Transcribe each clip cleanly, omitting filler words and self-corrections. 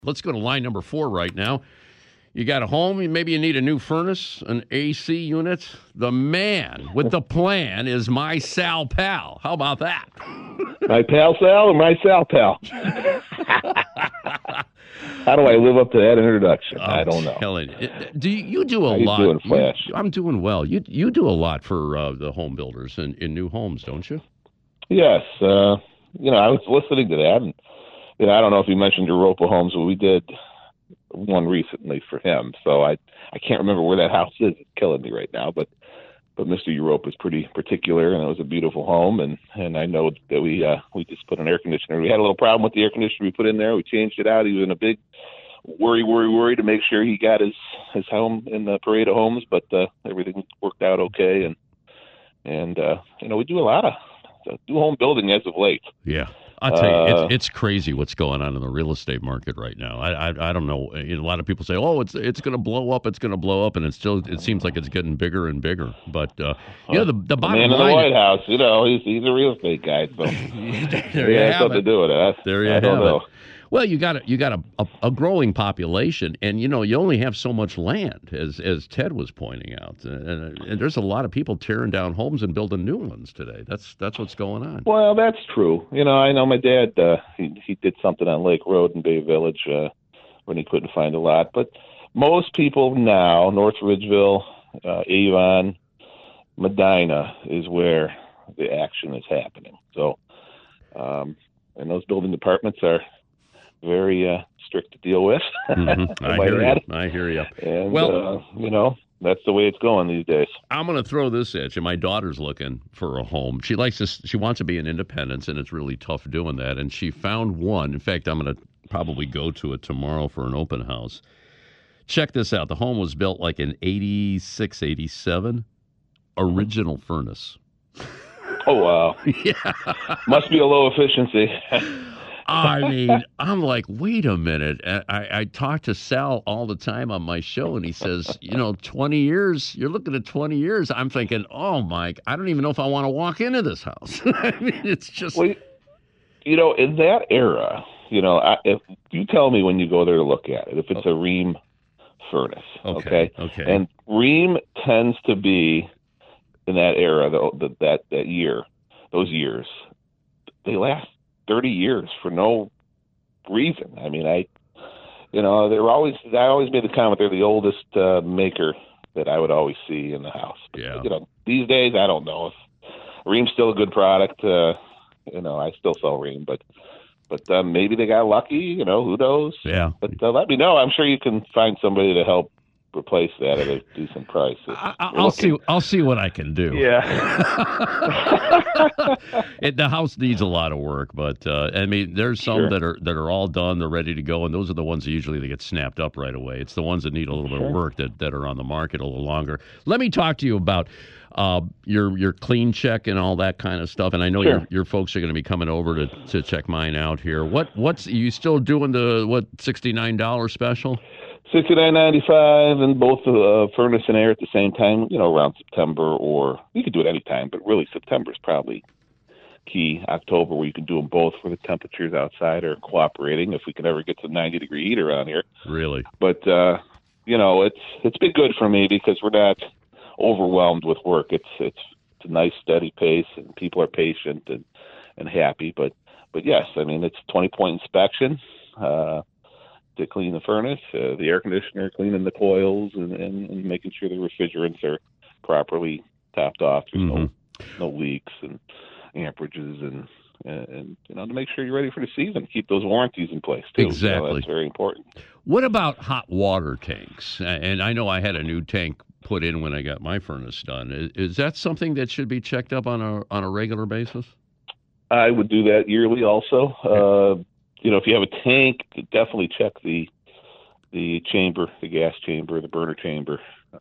Let's go to line number 4 right now. You got a home, maybe you need a new furnace, an AC unit. The man with the plan is my Sal Pal. How about that? My pal Sal or my Sal Pal? How do I live up to that introduction? I don't know. Do you do a How you lot? doing, Flash? I'm doing well. You do a lot for the home builders in new homes, don't you? Yes. I was listening to that, and I don't know if you mentioned Europa Homes, but we did one recently for him. So I can't remember where that house is. It's killing me right now, but Mr. Europa is pretty particular, and it was a beautiful home. And I know that we just put an air conditioner. We had a little problem with the air conditioner we put in there. We changed it out. He was in a big worry to make sure he got his home in the parade of homes, but everything worked out okay. And we do a lot of home building as of late. Yeah. I'll tell you, it's crazy what's going on in the real estate market right now. I don't know. A lot of people say, "Oh, it's going to blow up. It's going to blow up," and it seems like it's getting bigger and bigger. But the bottom the man in the White House, he's a real estate guy, so there you have something to do with it. There you have it. Well, you got a growing population, and you only have so much land, as Ted was pointing out, and there's a lot of people tearing down homes and building new ones today. That's what's going on. Well, that's true. I know my dad. He did something on Lake Road in Bay Village when he couldn't find a lot. But most people now, North Ridgeville, Avon, Medina is where the action is happening. So, and those building departments are very strict to deal with. Mm-hmm. I hear you. And, that's the way it's going these days. I'm going to throw this at you. My daughter's looking for a home. She wants to be an independent, and it's really tough doing that. And she found one. In fact, I'm going to probably go to it tomorrow for an open house. Check this out. The home was built like in 86, 87. Original furnace. Oh, wow. Yeah. Must be a low efficiency. I mean, I'm like, wait a minute. I talk to Sal all the time on my show, and he says, 20 years, you're looking at 20 years. I'm thinking, oh, Mike, I don't even know if I want to walk into this house. I mean, it's just... Well, in that era, if you tell me when you go there to look at it, if it's a Rheem furnace, okay? And Rheem tends to be, in that era, that year, those years, they last 30 years for no reason. I mean, I always made the comment they're the oldest maker that I would always see in the house. Yeah. These days I don't know if Rheem's still a good product. I still sell Rheem, but maybe they got lucky. Who knows? Yeah. But let me know. I'm sure you can find somebody to help replace that at a decent price. I'll see what I can do. Yeah. The house needs a lot of work, but there's some that are all done, they're ready to go, and those are the ones that usually they get snapped up right away. It's the ones that need a little bit of work that are on the market a little longer. Let me talk to you about your clean check and all that kind of stuff, and I know your folks are going to be coming over to check mine out here. What's you still doing the $69 special? $69.95 and both furnace and air at the same time, around September, or you could do it any time, but really September is probably key. October, where you can do them both where the temperatures outside are cooperating, if we can ever get to 90-degree heat around here. Really? But, it's been good for me because we're not overwhelmed with work. It's a nice, steady pace, and people are patient and happy. But yes, I mean, it's 20-point inspection. To clean the furnace, the air conditioner, cleaning the coils, and making sure the refrigerants are properly topped off. There's no leaks and amperages, and to make sure you're ready for the season. Keep those warranties in place too. Exactly, that's very important. What about hot water tanks? And I know I had a new tank put in when I got my furnace done. Is that something that should be checked up on a regular basis? I would do that yearly also. Okay. If you have a tank, definitely check the chamber, the gas chamber, the burner chamber.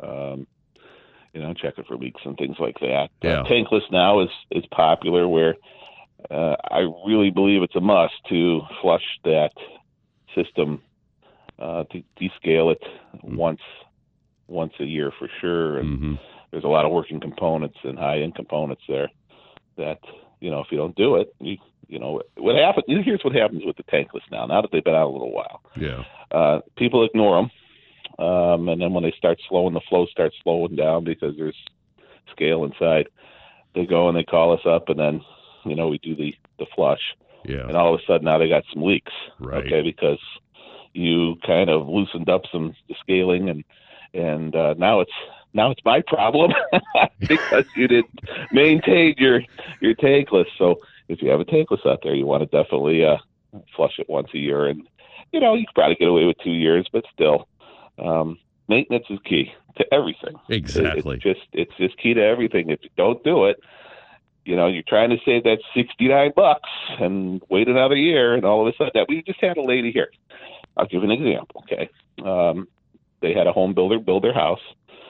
Check it for leaks and things like that. Yeah. Tankless now is popular, where I really believe it's a must to flush that system, to descale it once a year for sure. And there's a lot of working components and high-end components there that if you don't do it, what happens. Here's what happens with the tankless now. Now that they've been out a little while, people ignore them, and then when they start slowing, the flow starts slowing down because there's scale inside. They go and they call us up, and then we do the flush, and all of a sudden now they got some leaks, okay, because you kind of loosened up the scaling, and now it's my problem because you didn't maintain your tankless. So if you have a tankless out there, you want to definitely flush it once a year, and you can probably get away with 2 years, but still, maintenance is key to everything. Exactly. It's just key to everything. If you don't do it, you're trying to save that $69 and wait another year, and all of a sudden we just had a lady here. I'll give an example. Okay, they had a home builder build their house,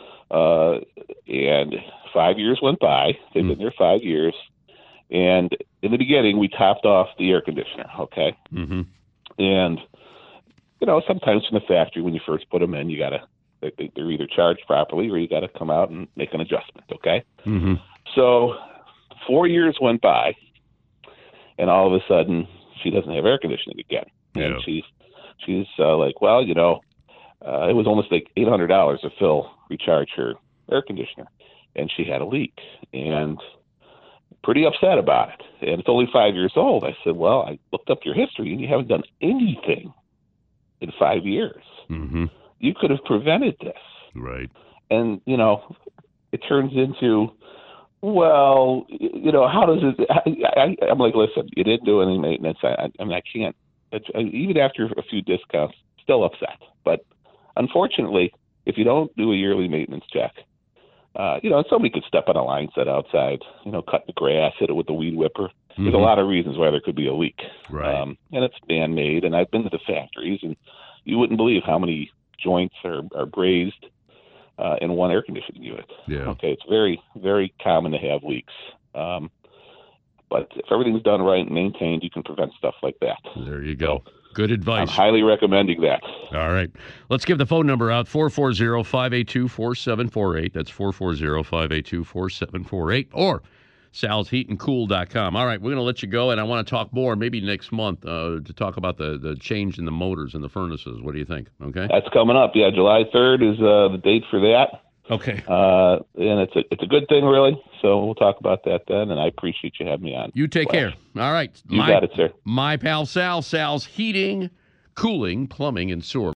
and 5 years went by. They've been there 5 years, and in the beginning we topped off the air conditioner. Okay, and sometimes from the factory when you first put them in, they're either charged properly or you got to come out and make an adjustment. Okay, so 4 years went by, and all of a sudden she doesn't have air conditioning again, and she's like, well, it was almost like $800 to recharge her air conditioner, and she had a leak, and pretty upset about it. And it's only 5 years old. I said, well, I looked up your history, and you haven't done anything in 5 years. You could have prevented this. Right. And, it turns into, well, how does it, I'm like, listen, you didn't do any maintenance. I can't, even after a few discounts, still upset. But unfortunately, if you don't do a yearly maintenance check, somebody could step on a line set outside, cut the grass, hit it with the weed whipper. There's a lot of reasons why there could be a leak. Right. And it's man-made, and I've been to the factories, and you wouldn't believe how many joints are brazed in one air conditioning unit. Yeah. Okay, it's very, very common to have leaks. But if everything's done right and maintained, you can prevent stuff like that. There you go. So, good advice. I'm highly recommending that. All right. Let's give the phone number out, 440-582-4748. That's 440-582-4748. Or salsheatandcool.com. All right, we're going to let you go, and I want to talk more maybe next month to talk about the change in the motors and the furnaces. What do you think? Okay. That's coming up. Yeah, July 3rd is the date for that. Okay. And it's a good thing, really. So we'll talk about that then, and I appreciate you having me on. You take care. All right. You got it, sir. My pal Sal's Heating, Cooling, Plumbing, and Sewer.